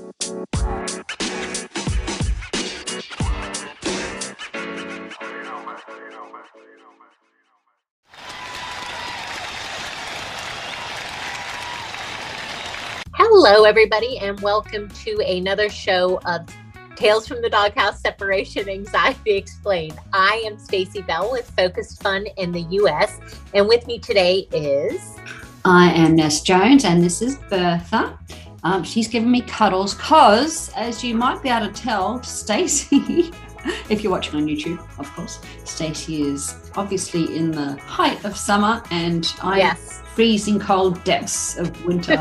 Hello, everybody, and welcome to another show of Tales from the Doghouse: Separation Anxiety Explained. I am Stacy Bell with Focused Fun in the U.S., and with me today is... I am Ness Jones, and this is Bertha. She's giving me cuddles because, as you might be able to tell, Stacy, if you're watching on YouTube, of course, Stacy is obviously in the height of summer, and I'm freezing cold depths of winter.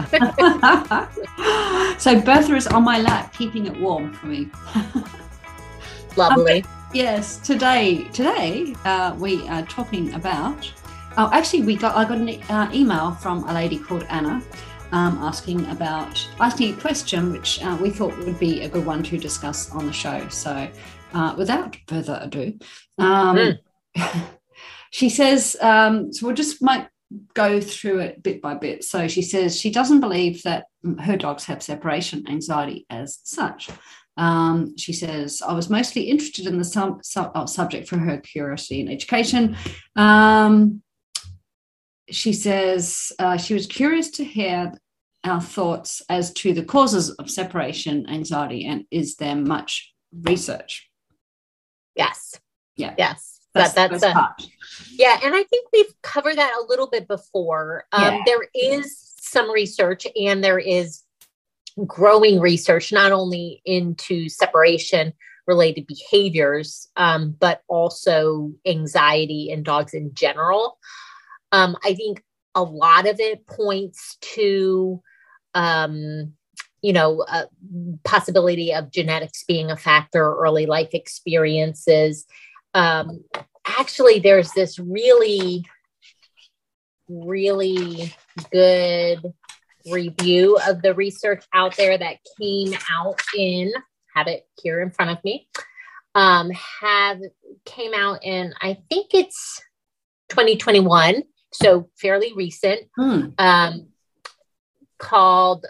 So Bertha is on my lap, keeping it warm for me. Lovely. Yes, today we are talking about... Oh, actually, I got an email from a lady called Anna asking a question which we thought would be a good one to discuss on the show. So without further ado, she says, so we'll just might go through it bit by bit. So she says she doesn't believe that her dogs have separation anxiety as such. She says, I was mostly interested in the subject for her curiosity and education. She says she was curious to hear our thoughts as to the causes of separation anxiety, and is there much research? Yes. Yeah. Yes. That's part. Yeah, and I think we've covered that a little bit before. There is some research, and there is growing research, not only into separation-related behaviors, but also anxiety in dogs in general. I think a lot of it points to, possibility of genetics being a factor, early life experiences. Actually, there's this really, really good review of the research out there that came out have it here in front of me, came out in, I think it's 2021. So fairly recent, called,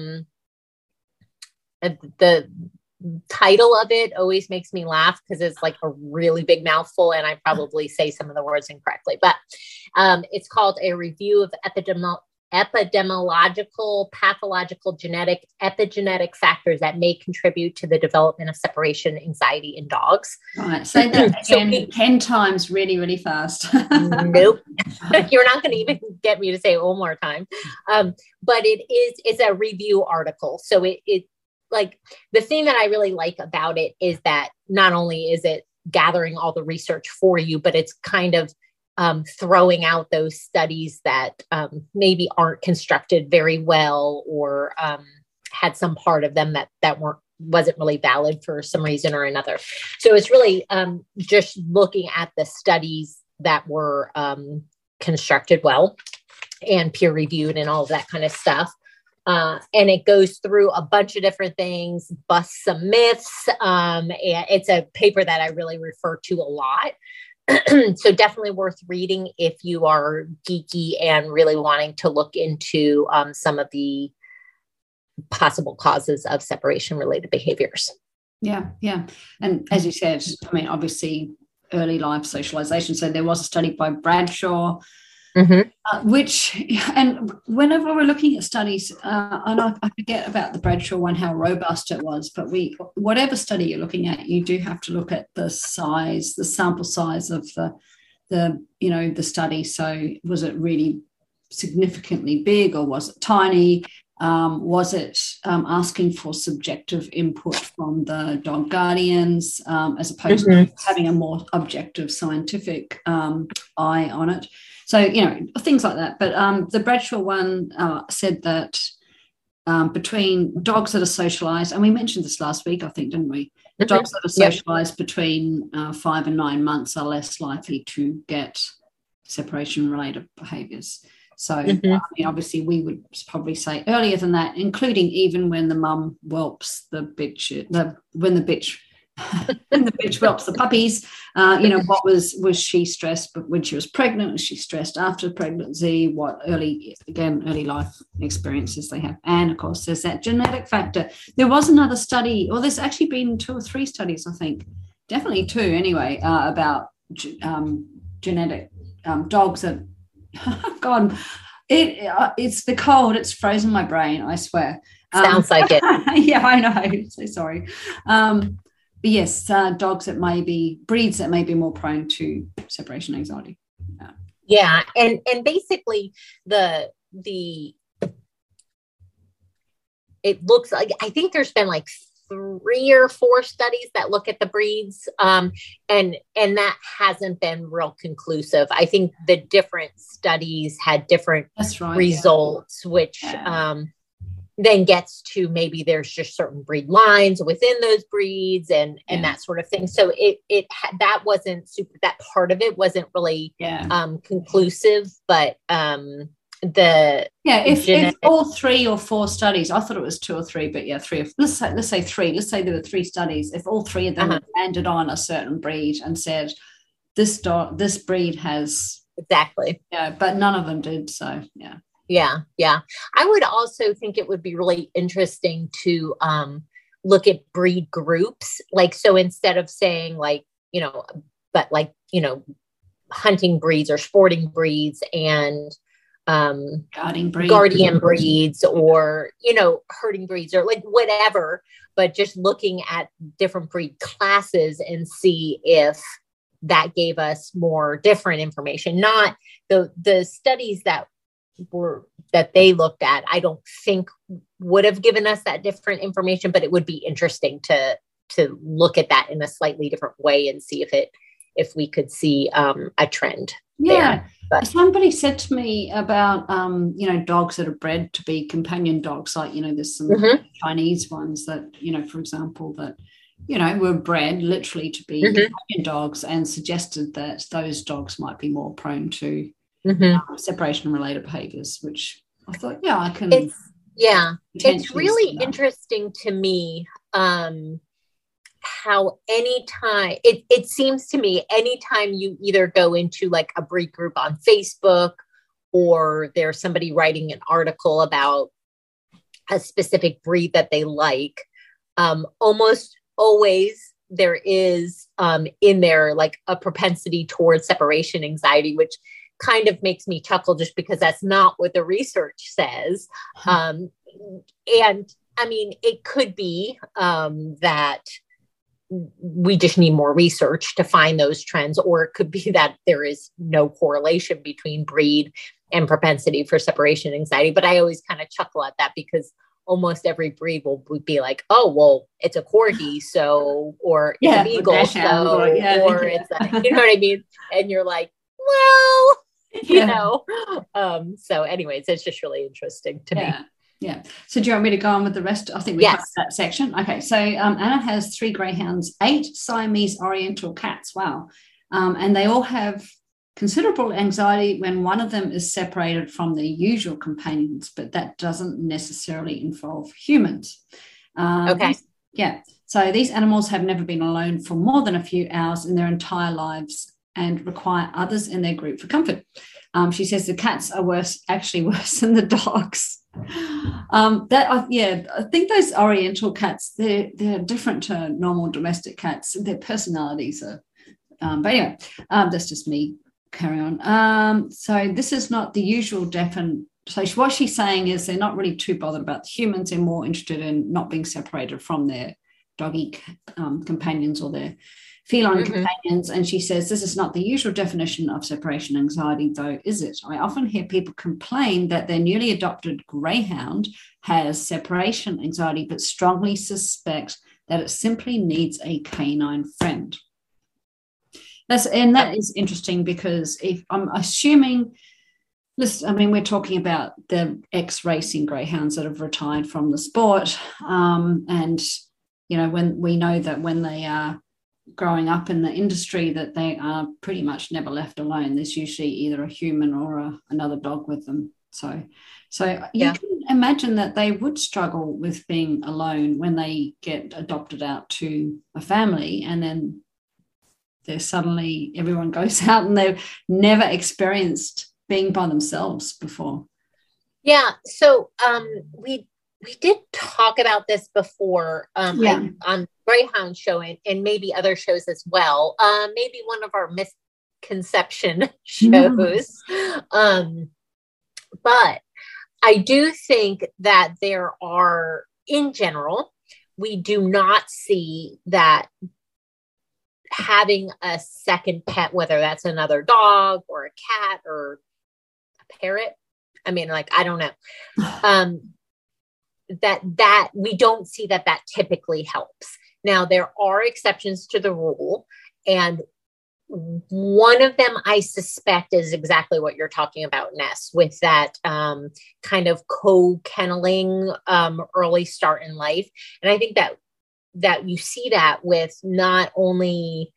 the title of it always makes me laugh because it's like a really big mouthful and I probably say some of the words incorrectly, but it's called A Review of Epidemiological, Pathological, Genetic, Epigenetic Factors that may contribute to the development of separation anxiety in dogs. Right. Say that again 10 times really, really fast. Nope. You're not going to even get me to say it one more time. But it's a review article. So it like the thing that I really like about it is that not only is it gathering all the research for you, but it's kind of throwing out those studies that maybe aren't constructed very well or had some part of them that wasn't really valid for some reason or another. So it's really just looking at the studies that were constructed well and peer reviewed and all of that kind of stuff. And it goes through a bunch of different things, busts some myths. And it's a paper that I really refer to a lot. So definitely worth reading if you are geeky and really wanting to look into some of the possible causes of separation-related behaviors. Yeah. And as you said, I mean, obviously early life socialization. So there was a study by Bradshaw, and whenever we're looking at studies, and I forget about the Bradshaw one, how robust it was, but whatever study you're looking at, you do have to look at the sample size of the study. So was it really significantly big or was it tiny? Was it asking for subjective input from the dog guardians as opposed to having a more objective scientific eye on it? So, things like that. But the Bradshaw one said that between dogs that are socialized, and we mentioned this last week, I think, didn't we? Dogs that are socialized between 5 and 9 months are less likely to get separation-related behaviors. So, I mean, obviously, we would probably say earlier than that, including even when the mum whelps the bitch, when the bitch And the bitch whelps the puppies. What was she stressed? But when she was pregnant, was she stressed after pregnancy? What early life experiences they have, and of course, there's that genetic factor. There was another study, or there's actually been 2 or 3 studies, I think, definitely 2 anyway, about genetic dogs that. God, it's the cold. It's frozen my brain, I swear. Sounds like it. Yeah, I know. So sorry. But yes, dogs that may be breeds that may be more prone to separation anxiety. Yeah, and basically the it looks like, I think there's been like 3 or 4 studies that look at the breeds, and that hasn't been real conclusive. I think the different studies had different results, which then gets to maybe there's just certain breed lines within those breeds and that sort of thing. So that wasn't super, that part of it wasn't really conclusive, but if all 3 or 4 studies, I thought it was 2 or 3, but 3 let's say 3, let's say there were 3 studies. If all 3 of them landed on a certain breed and said this breed has exactly, but none of them did. So Yeah. I would also think it would be really interesting to look at breed groups. Like, so instead of saying hunting breeds or sporting breeds and guardian breeds or, herding breeds or like whatever, but just looking at different breed classes and see if that gave us more different information. Not the studies that they looked at, I don't think would have given us that different information, but it would be interesting to look at that in a slightly different way and see if we could see a trend. Yeah. But somebody said to me about dogs that are bred to be companion dogs, like there's some Chinese ones that for example that were bred literally to be companion dogs, and suggested that those dogs might be more prone to separation related behaviors, which I thought, I can. It's really interesting to me how anytime it seems to me, anytime you either go into like a breed group on Facebook or there's somebody writing an article about a specific breed that they like, almost always there is in there like a propensity towards separation anxiety, which kind of makes me chuckle just because that's not what the research says. And I mean, it could be that we just need more research to find those trends, or it could be that there is no correlation between breed and propensity for separation anxiety. But I always kind of chuckle at that because almost every breed would be like, oh, well, it's a corgi, so, or it's a beagle, so, or it's a, you know what I mean? And you're like, well, so anyways, it's just really interesting to me. Yeah. So do you want me to go on with the rest? I think we covered that section. Okay. So Anna has 3 greyhounds, 8 Siamese Oriental cats. Wow. And they all have considerable anxiety when one of them is separated from their usual companions, but that doesn't necessarily involve humans. So these animals have never been alone for more than a few hours in their entire lives and require others in their group for comfort. She says the cats are worse than the dogs. I think those Oriental cats, they're different to normal domestic cats. Their personalities are, but anyway, that's just me. Carry on. So this is not the usual so what she's saying is they're not really too bothered about the humans. They're more interested in not being separated from their doggy companions or their feline companions. And she says, this is not the usual definition of separation anxiety, though, is it? I often hear people complain that their newly adopted greyhound has separation anxiety, but strongly suspect that it simply needs a canine friend. That is interesting because if I'm assuming, we're talking about the ex-racing greyhounds that have retired from the sport. And, when we know that when they are growing up in the industry that they are pretty much never left alone. There's usually either a human or another dog with them. So you can imagine that they would struggle with being alone when they get adopted out to a family, and then they're suddenly everyone goes out and they've never experienced being by themselves before. Yeah. So we did talk about this before on Greyhound show and maybe other shows as well. Maybe one of our misconception shows. But I do think that there are, in general, we do not see that having a second pet, whether that's another dog or a cat or a parrot. I mean, like, I don't know. That we don't see that typically helps. Now, there are exceptions to the rule. And one of them, I suspect, is exactly what you're talking about, Ness, with that kind of co-kenneling early start in life. And I think that you see that with not only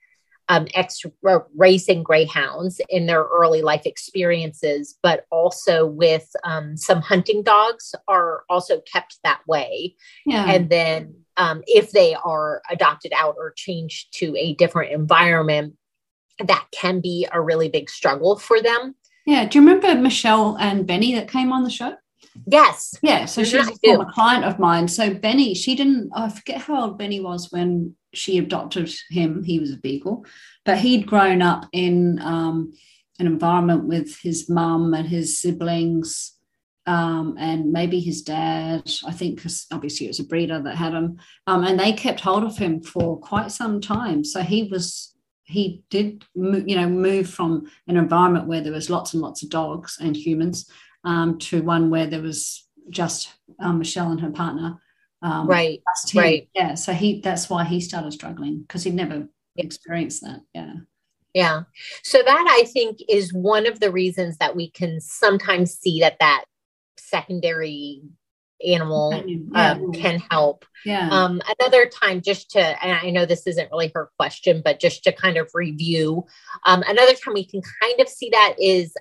racing greyhounds in their early life experiences, but also with some hunting dogs are also kept that way. Yeah. And then if they are adopted out or changed to a different environment, that can be a really big struggle for them. Yeah. Do you remember Michelle and Benny that came on the show? Yes. Yeah. So she's a former client of mine. So Benny, I forget how old Benny was when she adopted him. He was a beagle, but he'd grown up in an environment with his mum and his siblings, and maybe his dad, I think, because obviously it was a breeder that had him, and they kept hold of him for quite some time. So he did move from an environment where there was lots and lots of dogs and humans to one where there was just Michelle and her partner. Right. Yeah. So that's why he started struggling, because he'd never experienced that. Yeah. Yeah. So that, I think, is one of the reasons that we can sometimes see that secondary animal can help. Yeah. Another time, and I know this isn't really her question, but just to kind of review, another time we can kind of see that is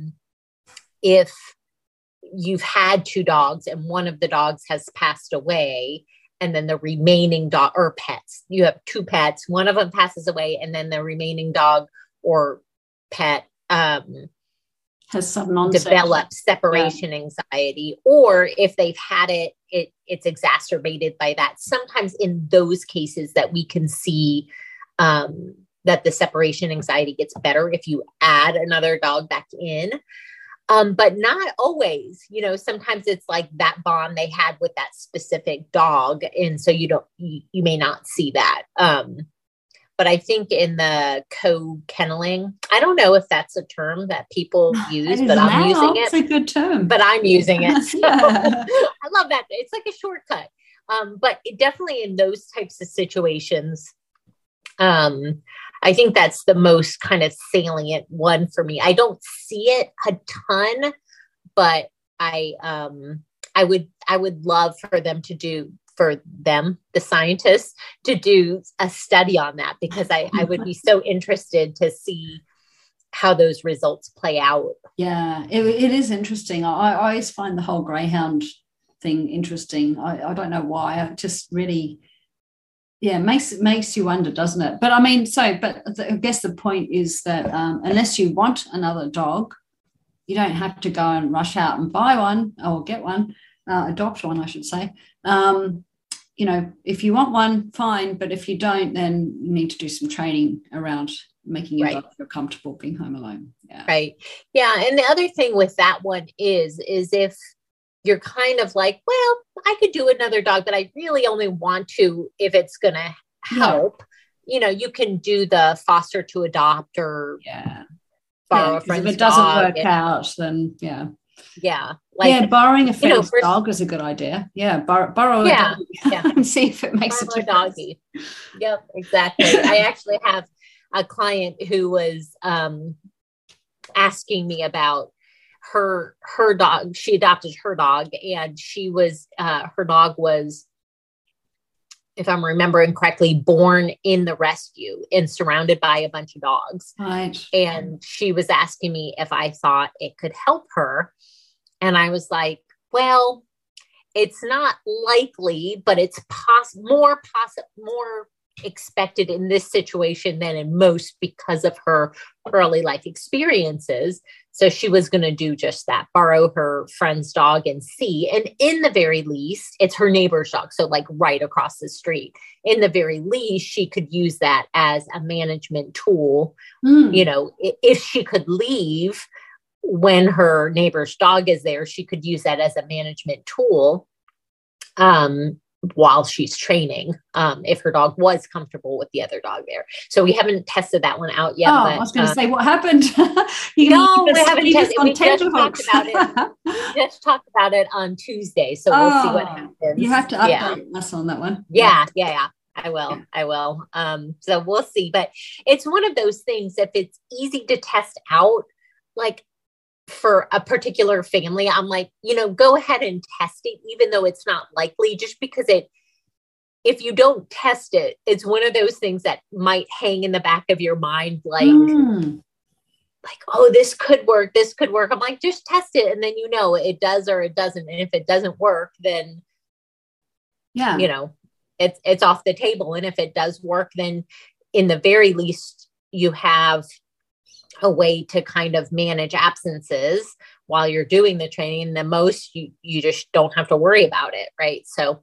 if you've had two dogs and one of the dogs has passed away, and then the remaining dog or pets, you have two pets, one of them passes away, and then the remaining dog or pet has sudden onset, develops separation anxiety, or if they've had it's exacerbated by that. Sometimes in those cases that we can see that the separation anxiety gets better if you add another dog back in. But not always, sometimes it's like that bond they had with that specific dog. And so you may not see that. But I think in the co-kenneling, I don't know if that's a term that people use, but I'm using it. It's a good term. But I'm using it. So I love that. It's like a shortcut. But definitely in those types of situations, I think that's the most kind of salient one for me. I don't see it a ton, but I would love for them, the scientists, to do a study on that, because I would be so interested to see how those results play out. Yeah, it is interesting. I always find the whole greyhound thing interesting. I don't know why. I just really... Yeah, makes you wonder, doesn't it? But I mean, I guess the point is that unless you want another dog, you don't have to go and rush out and buy one or get one, adopt one, I should say. If you want one, fine. But if you don't, then you need to do some training around making your dog feel comfortable being home alone. Yeah. Right. Yeah. And the other thing with that one is if you're kind of like, well, I could do another dog, but I really only want to if it's going to help. Yeah. You can do the foster to adopt or borrow a friend's dog. If it doesn't work out, then yeah. Borrowing a friend's dog is a good idea. Yeah, borrow a dog and see if it makes a difference. Doggy. Yep, exactly. I actually have a client who was asking me about her dog. She adopted her dog, and she was her dog was, if I'm remembering correctly, born in the rescue and surrounded by a bunch of dogs. Right. And she was asking me if I thought it could help her. And I was like, well, it's not likely, but it's more expected in this situation than in most because of her early life experiences. So she was going to do just that, borrow her friend's dog and see. And in the very least, it's her neighbor's dog. So like right across the street, in the very least, she could use that as a management tool. You know, if she could leave when her neighbor's dog is there, she could use that as a management tool. While she's training, if her dog was comfortable with the other dog there. So we haven't tested that one out yet. But, I was going to say, what happened? We haven't tested it. We just talked about it. We just talked about it on Tuesday. So we'll see what happens. You have to update us on that one. Yeah. I will. So we'll see. But it's one of those things, if it's easy to test out, like for a particular family, I'm like, go ahead and test it, even though it's not likely, just because if you don't test it, it's one of those things that might hang in the back of your mind, like, oh, this could work. I'm like, just test it. And then, it does or it doesn't. And if it doesn't work, then, it's off the table. And if it does work, then in the very least, you have a way to kind of manage absences while you're doing the training. The most you just don't have to worry about it. Right. So,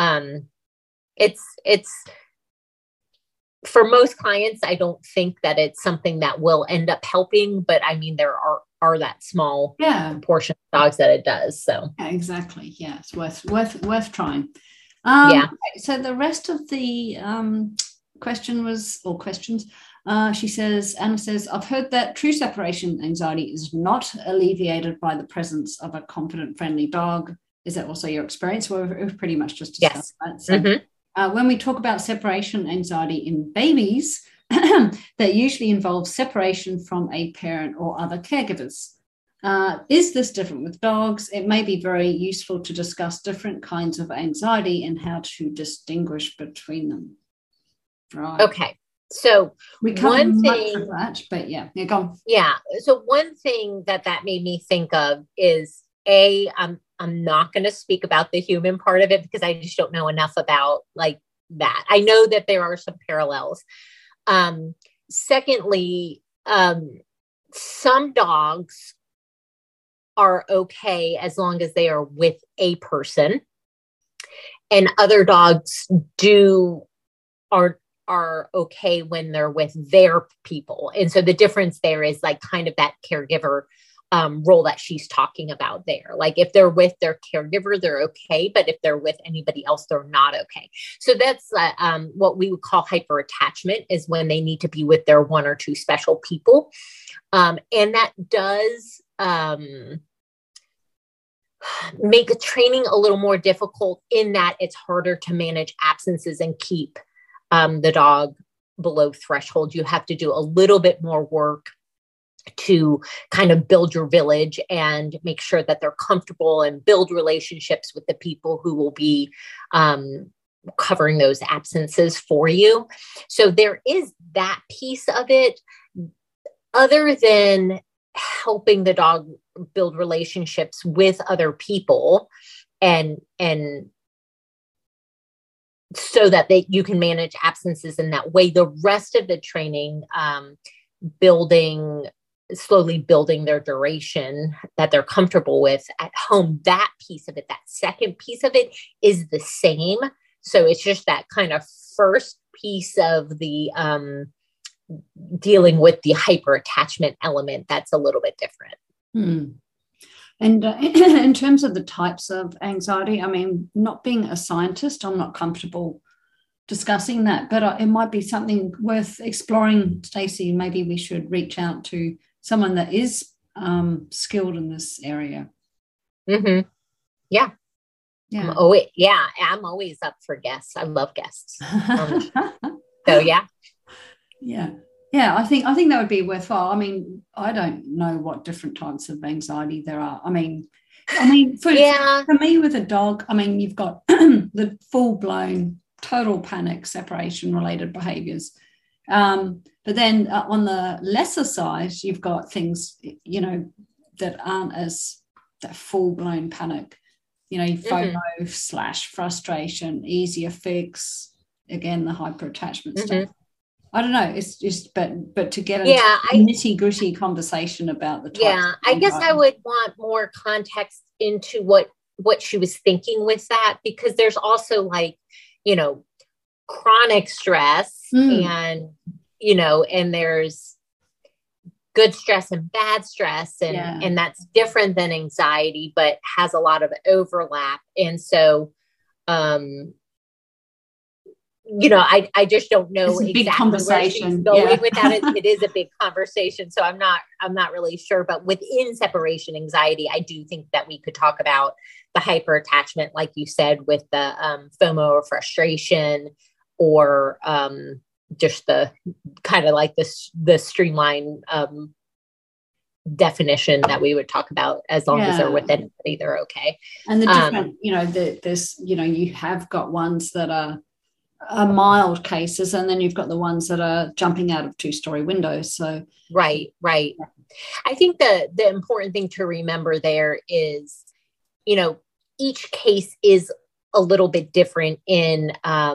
it's for most clients, I don't think that it's something that will end up helping, but I mean, there are that small portion of dogs that it does. So exactly. Yeah. It's worth trying. So the rest of the, questions, Anna says, I've heard that true separation anxiety is not alleviated by the presence of a confident, friendly dog. Is that also your experience? Well, we've pretty much just discussed that. So, when we talk about separation anxiety in babies, that usually involves separation from a parent or other caregivers. Is this different with dogs? It may be very useful to discuss different kinds of anxiety and how to distinguish between them. Right. Okay. So we covered much of that, but go on. Yeah. So one thing that made me think of is I'm not going to speak about the human part of it because I just don't know enough about like that. I know that there are some parallels. Secondly, some dogs are okay as long as they are with a person, and other dogs are okay when they're with their people. And so the difference there is like kind of that caregiver role that she's talking about there. Like if they're with their caregiver, they're okay. But if they're with anybody else, they're not okay. So that's what we would call hyperattachment, is when they need to be with their one or two special people. And that does make the training a little more difficult in that it's harder to manage absences and keep the dog below threshold. You have to do a little bit more work to kind of build your village and make sure that they're comfortable and build relationships with the people who will be covering those absences for you. So there is that piece of it. Other than helping the dog build relationships with other people and so that you can manage absences in that way, the rest of the training, slowly building their duration that they're comfortable with at home, that piece of it, that second piece of it is the same. So it's just that kind of first piece of the dealing with the hyperattachment element that's a little bit different. And in terms of the types of anxiety, I mean, not being a scientist, I'm not comfortable discussing that, but it might be something worth exploring, Stacey. Maybe we should reach out to someone that is skilled in this area. Mm-hmm. Yeah. I'm always up for guests. I love guests. So yeah. Yeah, I think that would be worthwhile. I mean, I don't know what different types of anxiety there are. I mean, for me with a dog, I mean, you've got the full-blown total panic, separation-related behaviors. But then on the lesser side, you've got things, that aren't as that full-blown panic. FOMO / frustration, easier fix, again, the hyper-attachment stuff. I don't know. It's just, but to get a nitty-gritty conversation about the types. Yeah, I guess I would want more context into what she was thinking with that, because there's also chronic stress and and there's good stress and bad stress, and that's different than anxiety, but has a lot of overlap. And so I just don't know exactly where she's going with that. It is a big conversation. So I'm not really sure, but within separation anxiety, I do think that we could talk about the hyper attachment, like you said, with the FOMO or frustration, or just the kind of like the streamline definition that we would talk about, as long as they're with anybody, they're okay. And the different, you have got ones that are mild cases, and then you've got the ones that are jumping out of 2-story windows. So right. I think the important thing to remember there is, each case is a little bit different in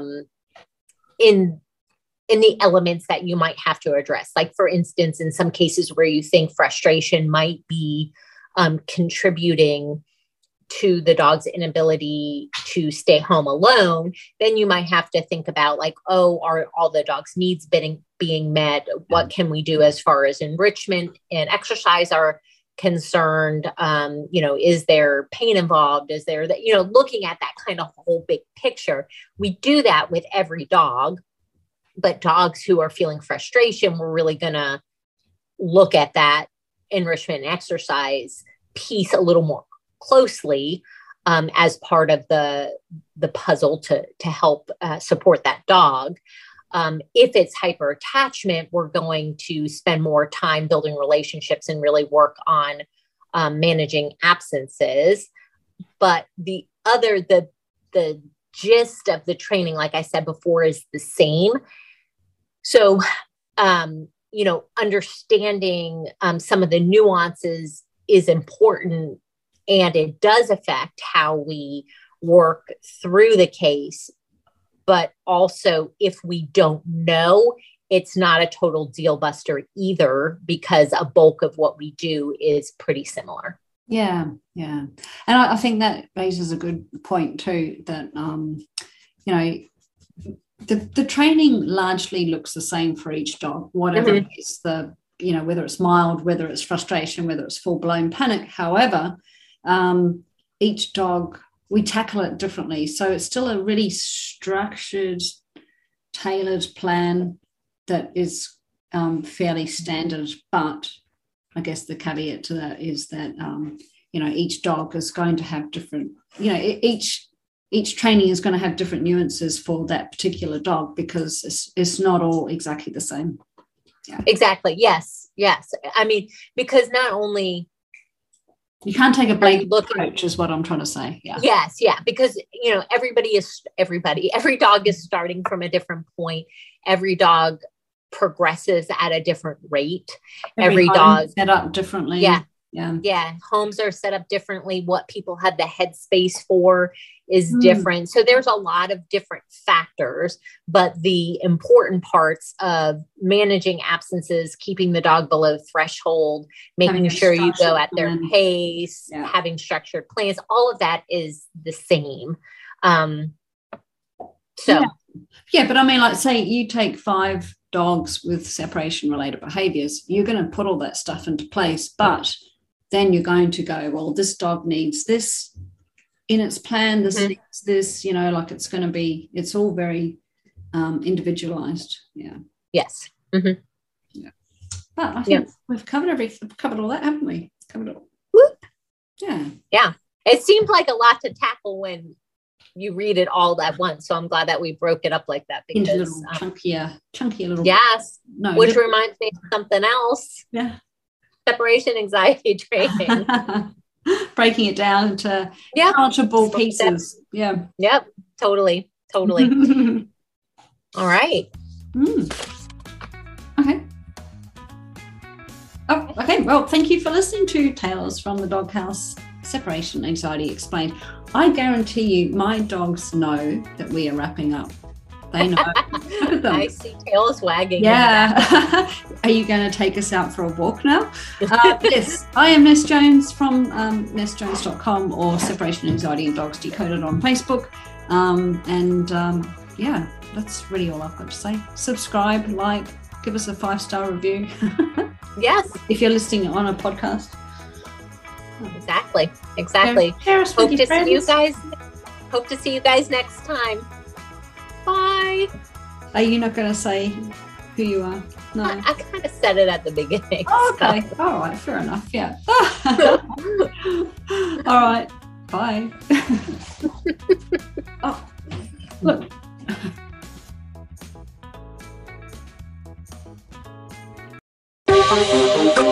the elements that you might have to address. Like, for instance, in some cases where you think frustration might be contributing to the dog's inability to stay home alone, then you might have to think about are all the dog's needs being met? What can we do as far as enrichment and exercise are concerned? Is there pain involved? Is there that, looking at that kind of whole big picture. We do that with every dog, but dogs who are feeling frustration, we're really going to look at that enrichment and exercise piece a little more closely as part of the puzzle to help support that dog. If it's hyper attachment, we're going to spend more time building relationships and really work on managing absences. But the gist of the training, like I said before, is the same. So, understanding some of the nuances is important, and it does affect how we work through the case. But also, if we don't know, it's not a total deal buster either, because a bulk of what we do is pretty similar. Yeah. And I think that raises a good point too, that, the training largely looks the same for each dog, whatever it is, whether it's mild, whether it's frustration, whether it's full-blown panic. However, each dog, we tackle it differently. So it's still a really structured, tailored plan that is fairly standard. But I guess the caveat to that is that, each dog is going to have different, each training is going to have different nuances for that particular dog, because it's not all exactly the same. Yeah. Exactly. Yes. I mean, because not only... You can't take a blanket approach, is what I'm trying to say. Yeah. Yes. Yeah. Because, every dog is starting from a different point. Every dog progresses at a different rate. Every dog set up differently. Yeah. Homes are set up differently. What people have the headspace for is different. So there's a lot of different factors, but the important parts of managing absences, keeping the dog below threshold, making sure you go at their pace, having structured plans, all of that is the same. But I mean, say you take 5 dogs with separation related behaviors, you're going to put all that stuff into place, but then you're going to go, well, this dog needs this in its plan, this needs this, it's going to be, it's all very individualized. Yeah. Yes. Mm-hmm. Yeah. But I think we've covered all that, haven't we? Covered it all. Whoop. Yeah. Yeah. It seemed like a lot to tackle when you read it all at once. So I'm glad that we broke it up like that. Because, into little chunkier little. Yes. Which reminds me of something else. Yeah. Separation anxiety training. Breaking it down into palatable pieces. Yeah. Yep. Totally. All right. Okay. Oh, okay. Well, thank you for listening to Tales from the Doghouse Separation Anxiety Explained. I guarantee you my dogs know that we are wrapping up. They know. Look at them. I see tails wagging. Yeah. Are you going to take us out for a walk now? Yes, I am Ness Jones from nessjones.com or Separation Anxiety in Dogs Decoded on Facebook. Yeah, that's really all I've got to say. Subscribe, like, give us a 5-star review. Yes. If you're listening on a podcast. Exactly. Share us with your friends. Hope to see you guys next time. Bye. Are you not going to say who you are? No. I kind of said it at the beginning. Oh, okay. So. All right. Fair enough. Yeah. All right. Bye. Oh, look.